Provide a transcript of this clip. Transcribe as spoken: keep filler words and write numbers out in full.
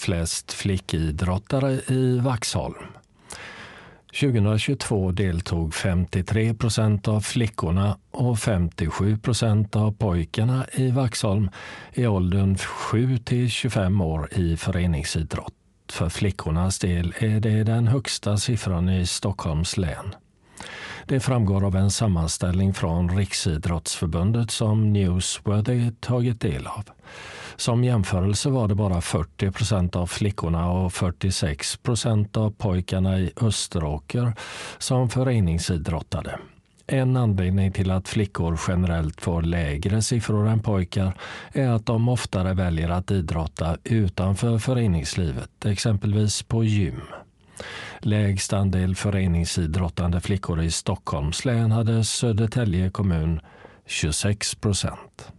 flest flickidrottare i Vaxholm. tjugohundratjugotvå deltog femtiotre procent av flickorna och femtiosju procent av pojkarna i Vaxholm i åldern sju till tjugofem år i föreningsidrott. För flickornas del är det den högsta siffran i Stockholms län. Det framgår av en sammanställning från Riksidrottsförbundet som Newsworthy tagit del av. Som jämförelse var det bara fyrtio procent av flickorna och fyrtiosex procent av pojkarna i Österåker som föreningsidrottade. En anledning till att flickor generellt får lägre siffror än pojkar är att de oftare väljer att idrotta utanför föreningslivet, exempelvis på gym. Lägst andel föreningsidrottande flickor i Stockholms län hade Södertälje kommun, tjugosex procent.